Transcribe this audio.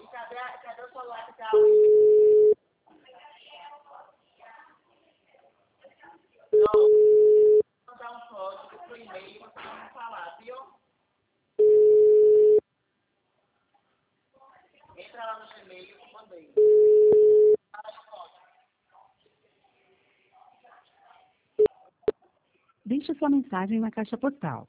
Cadê o celular que tá? Vou mandar um código pro e-mail pra você não falar, viu? Entra lá no Gmail que eu mandei. Deixe sua mensagem na caixa postal.